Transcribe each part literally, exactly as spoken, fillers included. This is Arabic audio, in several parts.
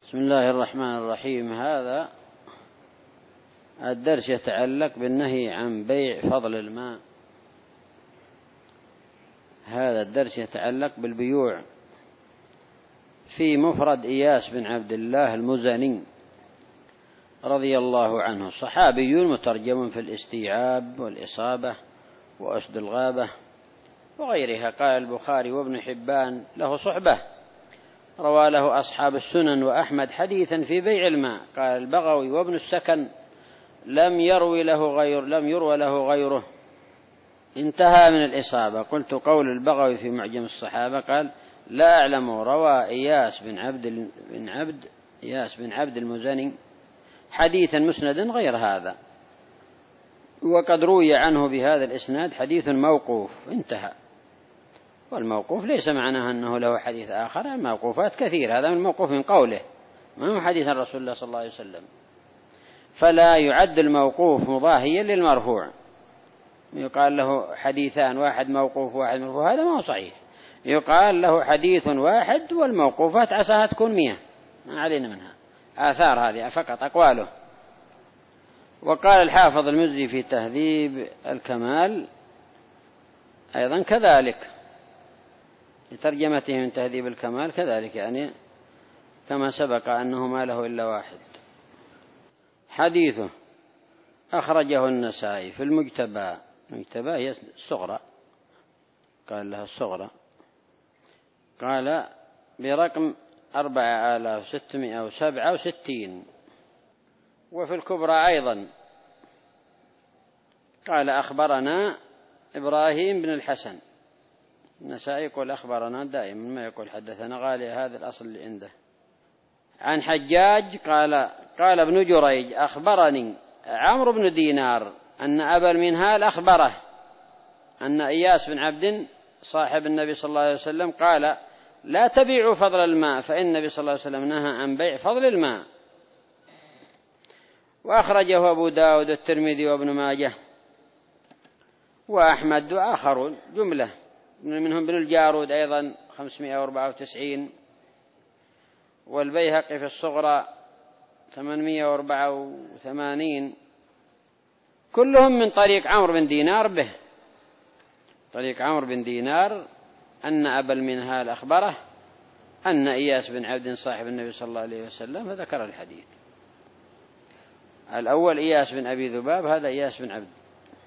بسم الله الرحمن الرحيم. هذا الدرس يتعلق بالنهي عن بيع فضل الماء. هذا الدرس يتعلق بالبيوع في مفرد إياس بن عبد الله المزني رضي الله عنه، صحابي مترجم في الاستيعاب والإصابة وأسد الغابة وغيرها. قال البخاري وابن حبان له صحبة، روى له أصحاب السنن وأحمد حديثا في بيع الماء. قال البغوي وابن السكن لم يروي له غير لم يروى له غيره. انتهى من الإصابة. قلت قول البغوي في معجم الصحابة قال لا أعلم روى إياس بن عبد بن عبد إياس بن عبد المزني حديثا مسندا غير هذا، وقد روي عنه بهذا الإسناد حديث موقوف. انتهى. والموقوف ليس معناه أنه له حديث آخر، الموقوفات كثير، هذا من الموقوف من قوله، ما هو حديث الرسول الله صلى الله عليه وسلم، فلا يعد الموقوف مضاهيا للمرفوع. يقال له حديثان، واحد موقوف واحد مرفوع، هذا ما هو صحيح. يقال له حديث واحد والموقوفات عساها تكون مئة، ما علينا منها، آثار هذه فقط أقواله. وقال الحافظ المزي في تهذيب الكمال أيضا كذلك، لترجمته من تهذيب الكمال كذلك، يعني كما سبق أنه ما له إلا واحد. حديثه أخرجه النسائي في المجتبى. المجتبى هي الصغرى، قال لها الصغرى، قال برقم أربعة آلاف ستمائة وسبعة وستين. وفي الكبرى أيضا قال أخبرنا إبراهيم بن الحسن. النسائي يقول أخبرنا دائما، ما يقول حدثنا، غالي هذا الأصل اللي عنده. عن حجاج قال قال ابن جريج أخبرني عمرو بن دينار أن أبا المنهال أخبره أن إياس بن عبد صاحب النبي صلى الله عليه وسلم قال لا تبيعوا فضل الماء، فإن النبي صلى الله عليه وسلم نهى عن بيع فضل الماء. وأخرجه أبو داود والترمذي وابن ماجه وأحمد وآخرون جملة، منهم ابن الجارود أيضا خمسمائة وأربعة وتسعين، والبيهقي في الصغرى ثمانمائة وأربعة وثمانين، كلهم من طريق عمرو بن دينار به، طريق عمرو بن دينار أن أبا المنهال أخبره أن إياس بن عبد صاحب النبي صلى الله عليه وسلم، فذكر الحديث. الأول إياس بن أبي ذباب، هذا إياس بن عبد.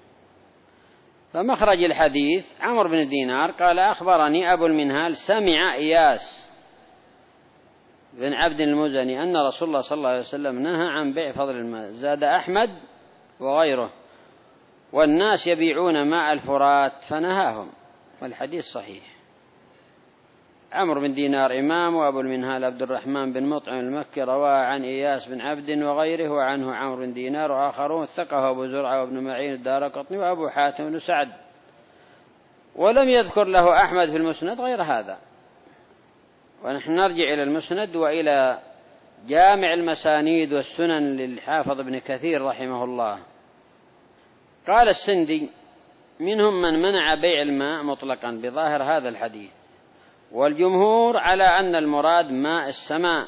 فمخرج الحديث عمرو بن دينار قال أخبرني أبو المنهال سمع إياس بن عبد المزني أن رسول الله صلى الله عليه وسلم نهى عن بيع فضل الماء. زاد أحمد وغيره والناس يبيعون ماء الفرات فنهاهم، والحديث صحيح. عمرو بن دينار إمام، وأبو المنهال عبد الرحمن بن مطعم المكي رواه عن إياس بن عبد وغيره، وعنه عمرو بن دينار وآخرون، ثقه أبو زرعة وابن معين الدارقطني وأبو حاتم بن سعد، ولم يذكر له أحمد في المسند غير هذا. ونحن نرجع إلى المسند وإلى جامع المسانيد والسنن للحافظ ابن كثير رحمه الله. قال السندي منهم من منع بيع الماء مطلقا بظاهر هذا الحديث، والجمهور على أن المراد ماء السماء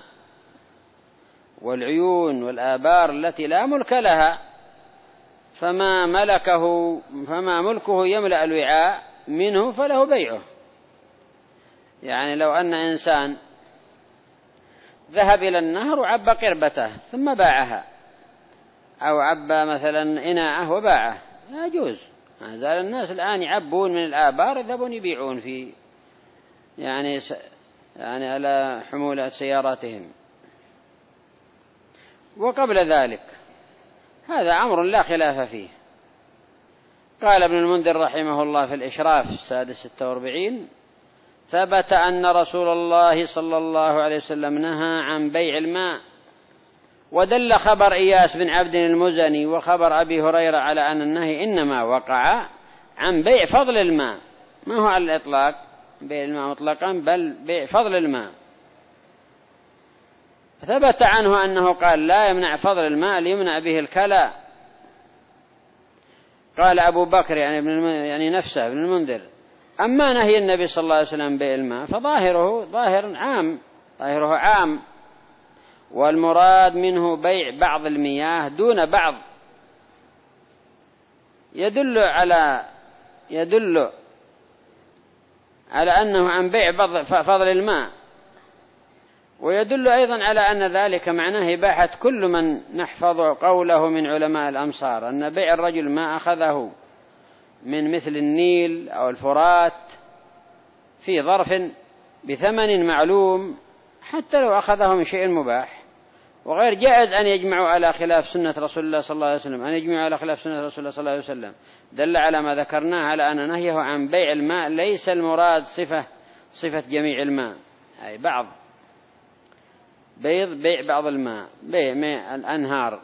والعيون والآبار التي لا ملك لها، فما ملكه فما ملكه يملأ الوعاء منه فله بيعه. يعني لو أن إنسان ذهب إلى النهر وعبى قربته ثم باعها، أو عبى مثلا إناءه وباعه، لا يجوز. ما زال الناس الآن يعبون من الآبار، يذهبون يبيعون في يعني يعني على حمولة سياراتهم. وقبل ذلك هذا أمر لا خلاف فيه. قال ابن المنذر رحمه الله في الإشراف السادس ستة وأربعين ثبت أن رسول الله صلى الله عليه وسلم نهى عن بيع الماء، ودل خبر إياس بن عبد المزني وخبر أبي هريرة على أن النهي إنما وقع عن بيع فضل الماء، ما هو على الإطلاق بيع الماء مطلقا، بل بيع فضل الماء. ثبت عنه أنه قال لا يمنع فضل الماء ليمنع به الكلى. قال أبو بكر يعني, ابن يعني نفسه ابن المنذر أما نهي النبي صلى الله عليه وسلم بيع الماء فظاهره ظاهر عام ظاهره عام والمراد منه بيع بعض المياه دون بعض، يدل على يدل على أنه عن بيع فضل الماء، ويدل أيضا على أن ذلك معناه إباحة كل من نحفظ قوله من علماء الأمصار أن بيع الرجل ما أخذه من مثل النيل أو الفرات في ظرف بثمن معلوم حتى لو أخذه من شيء مباح، وغير جائز أن يجمعوا على خلاف سنة رسول الله صلى الله عليه وسلم، أن يجمعوا على خلاف سنة رسول الله صلى الله عليه وسلم، دل على ما ذكرناه على أن نهيه عن بيع الماء ليس المراد صفة صفة جميع الماء، أي بعض بيض بيع بعض الماء، بيع ماء الأنهار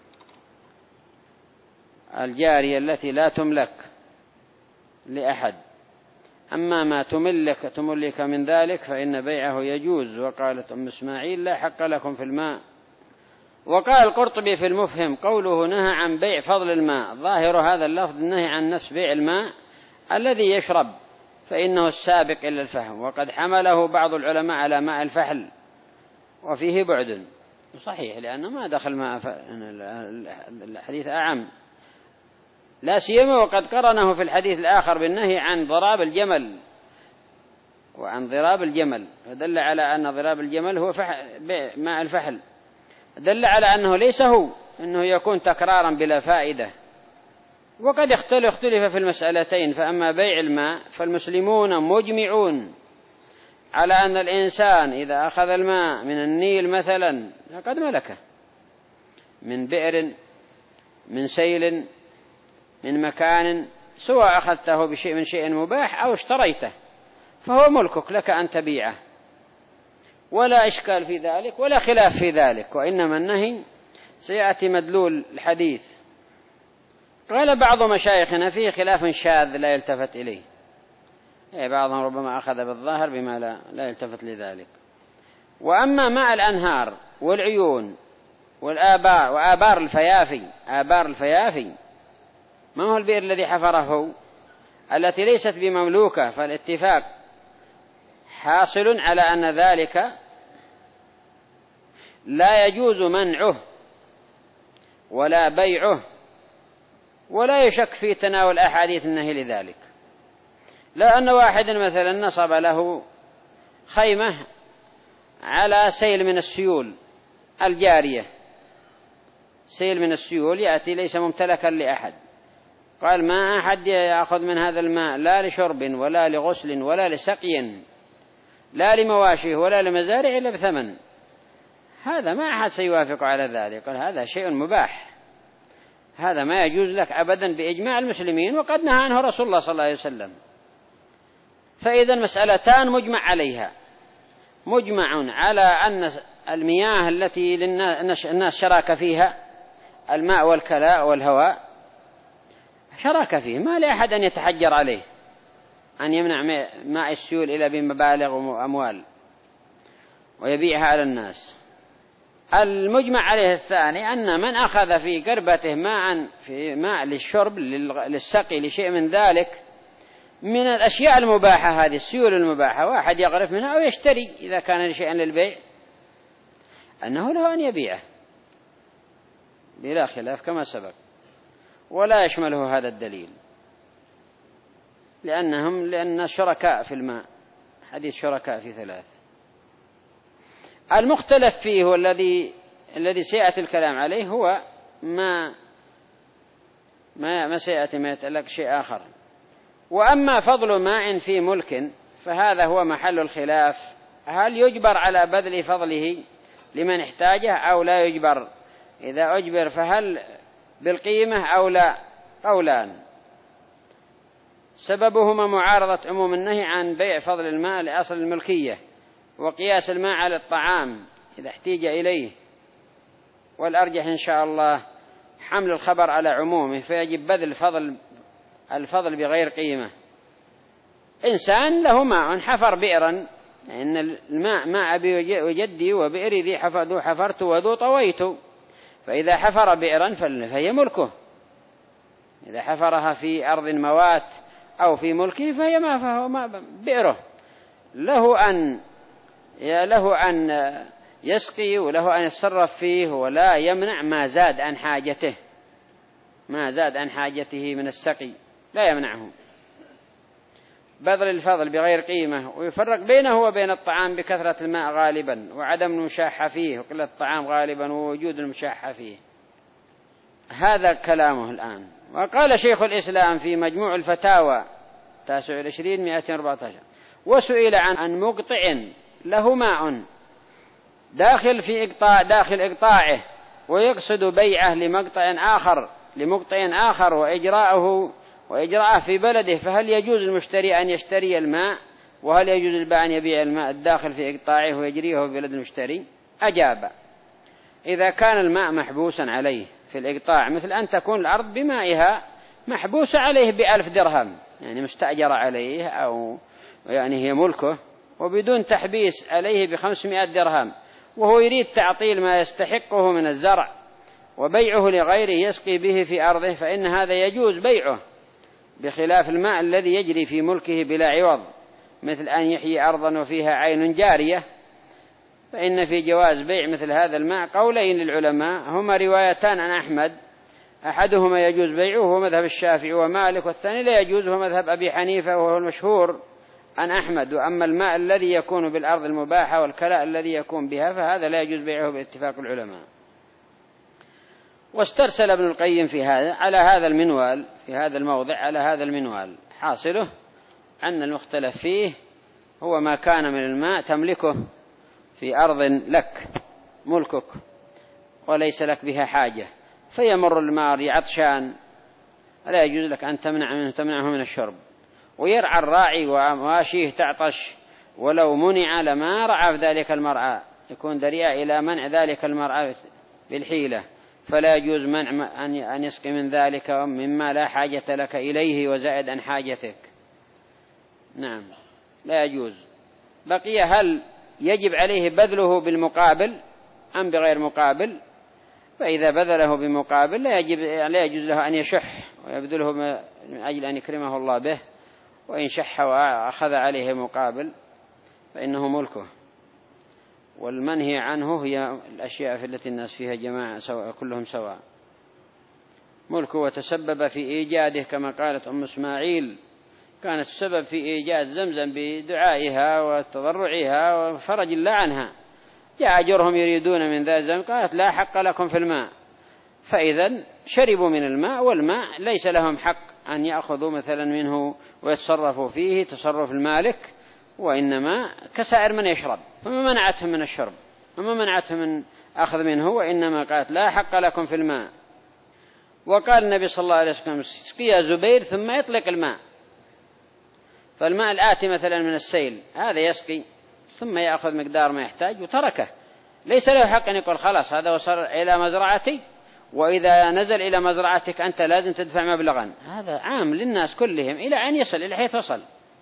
الجارية التي لا تملك لأحد، أما ما تملك تملك من ذلك فإن بيعه يجوز. وقالت أم إسماعيل لا حق لكم في الماء. وقال القرطبي في المفهم قوله نهى عن بيع فضل الماء، ظاهر هذا اللفظ النهي عن نفس بيع الماء الذي يشرب فإنه السابق إلى الفهم، وقد حمله بعض العلماء على ماء الفحل وفيه بعد صحيح لأنه ما دخل ماء الحديث أعم، لا سيما وقد قرنه في الحديث الآخر بالنهي عن ضراب الجمل وعن ضراب الجمل، فدل على أن ضراب الجمل هو ماء الفحل، دل على أنه ليس هو، أنه يكون تكرارا بلا فائدة. وقد اختلف في المسألتين، فأما بيع الماء فالمسلمون مجمعون على أن الإنسان إذا أخذ الماء من النيل مثلا فقد ملكه، من بئر من سيل من مكان، سواء أخذته بشيء من شيء مباح أو اشتريته فهو ملكك لك أن تبيعه، ولا إشكال في ذلك ولا خلاف في ذلك، وإنما النهي سيأتي مدلول الحديث. قال بعض مشايخنا فيه خلاف شاذ لا يلتفت إليه، يعني بعضهم ربما أخذ بالظاهر بما لا, لا يلتفت لذلك. وأما ماء الأنهار والعيون والآبار وآبار الفيافي، آبار الفيافي ما هو البئر الذي حفره التي ليست بمملوكة، فالاتفاق حاصل على أن ذلك لا يجوز منعه ولا بيعه، ولا يشك في تناول أحاديث النهي لذلك. لا أن واحد مثلا نصب له خيمة على سيل من السيول الجارية، سيل من السيول يأتي ليس ممتلكا لأحد، قال ما أحد يأخذ من هذا الماء لا لشرب ولا لغسل ولا لسقي لا لمواشيه ولا لمزارع إلا بثمن، هذا ما أحد سيوافق على ذلك، قال هذا شيء مباح، هذا ما يجوز لك أبدا بإجماع المسلمين، وقد نهى عنه رسول الله صلى الله عليه وسلم. فإذا مسألتان مجمع عليها، مجمع على أن المياه التي الناس شراك فيها، الماء والكلاء والهواء شراك فيه، ما لأحد أن يتحجر عليه أن يمنع ماء السيول إلى بمبالغ وأموال ويبيعها على الناس. المجمع عليه الثاني أن من أخذ في قربته ماء في ماء للشرب للسقي لشيء من ذلك من الأشياء المباحة، هذه السيول المباحة، واحد يغرف منها أو يشتري إذا كان شيئا للبيع، أنه له أن يبيعه بلا خلاف كما سبق، ولا يشمله هذا الدليل لأنهم لأن شركاء في الماء، حديث شركاء في ثلاث. المختلف فيه والذي الذي سيأتي الكلام عليه هو ما ما ما سيأتي ما يتعلق شيء آخر. وأما فضل ماء في ملك فهذا هو محل الخلاف، هل يجبر على بذل فضله لمن احتاجه أو لا يجبر؟ إذا أجبر فهل بالقيمة أو لا؟ قولان، سببهما معارضة عموم النهي عن بيع فضل الماء لأصل الملكية وقياس الماء على الطعام إذا احتيج إليه، والأرجح إن شاء الله حمل الخبر على عمومه فيجب بذل فضل الفضل بغير قيمة. إنسان له ماء حفر بئرا، إن الماء ماء أبي وجدي وبئري ذي ذو حفرت وذو طويت، فإذا حفر بئرا فهي ملكه، إذا حفرها في أرض موات أو في ملكه فهي ما فهو ما بئره، له أن له أن يسقي وله أن يتصرف فيه ولا يمنع ما زاد عن حاجته، ما زاد عن حاجته من السقي لا يمنعه، بذل الفضل بغير قيمة. ويفرق بينه وبين الطعام بكثرة الماء غالبا وعدم المشاحة فيه، وقلة الطعام غالبا ووجود المشاحة فيه. هذا كلامه الآن. وقال شيخ الإسلام في مجموع الفتاوى تاسع والعشرين مئتين وأربعة عشر: وسئل عن مقطع له ماء داخل في إقطاع داخل إقطاعه ويقصد بيعه لمقطع آخر لمقطع آخر وإجراءه وإجراءه في بلده، فهل يجوز المشتري أن يشتري الماء؟ وهل يجوز البائع أن يبيع الماء الداخل في إقطاعه ويجريه في بلد المشتري؟ أجاب: إذا كان الماء محبوسا عليه في الإقطاع، مثل أن تكون الأرض بمائها محبوسة عليه بألف درهم، يعني مستأجر عليه أو يعني هي ملكه، وبدون تحبيس عليه بخمسمائة درهم، وهو يريد تعطيل ما يستحقه من الزرع وبيعه لغيره يسقي به في أرضه، فإن هذا يجوز بيعه، بخلاف الماء الذي يجري في ملكه بلا عوض، مثل أن يحيي أرضا وفيها عين جارية، فإن في جواز بيع مثل هذا الماء قولين للعلماء هما روايتان عن أحمد، أحدهما يجوز بيعه وهو مذهب الشافعي ومالك، والثاني لا يجوز وهو مذهب أبي حنيفة وهو المشهور عن أحمد. وأما الماء الذي يكون بالأرض المباحة والكلاء الذي يكون بها فهذا لا يجوز بيعه باتفاق العلماء. واسترسل ابن القيم في هذا على هذا المنوال في هذا الموضع على هذا المنوال: حاصله أن المختلف فيه هو ما كان من الماء تملكه في أرض لك ملكك وليس لك بها حاجة، فيمر المار عطشان لا يجوز لك أن تمنع منه تمنعه من الشرب، ويرعى الراعي ومواشيه تعطش، ولو منع لما رعى في ذلك المرعى، يكون ذريعة إلى منع ذلك المرعى بالحيلة، فلا يجوز منع أن يسقي من ذلك مما لا حاجة لك إليه وزائد عن حاجتك. نعم لا يجوز. بقي هل يجب عليه بذله بالمقابل أم بغير مقابل؟ فإذا بذله بمقابل لا يجب لا يجوز له أن يشح ويبذله من أجل أن يكرمه الله به، وإن شح وأخذ عليه مقابل فإنه ملكه. والمنهي عنه هي الأشياء في التي الناس فيها جماعة سواء كلهم سواء، ملكه وتسبب في إيجاده، كما قالت أم إسماعيل كانت السبب في إيجاد زمزم بدعائها وتضرعها وفرج الله عنها، جاء أجرهم يريدون من ذا الزمزم قالت لا حق لكم في الماء، فإذا شربوا من الماء، والماء ليس لهم حق أن يأخذوا مثلا منه ويتصرفوا فيه تصرف المالك، وإنما كسائر من يشرب، فما منعتهم من الشرب وما منعتهم من أخذ منه، وإنما قالت لا حق لكم في الماء. وقال النبي صلى الله عليه وسلم: اسقي يا زبير ثم يطلق الماء. فالماء الآتي مثلا من السيل هذا يسقي ثم يأخذ مقدار ما يحتاج وتركه، ليس له حق أن يقول خلاص هذا وصل إلى مزرعتي وإذا نزل إلى مزرعتك أنت لازم تدفع مبلغا. هذا عام للناس كلهم إلى أن يصل إلى حيث وصل.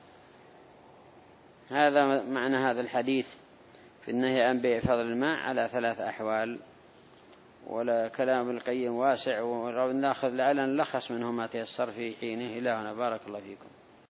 هذا معنى هذا الحديث في النهي عن بيع فضل الماء على ثلاث أحوال. ولا كلام ابن القيم واسع، ونأخذ لعلنا نلخص منه ما تيسر في حينه. إلى هنا بارك الله فيكم.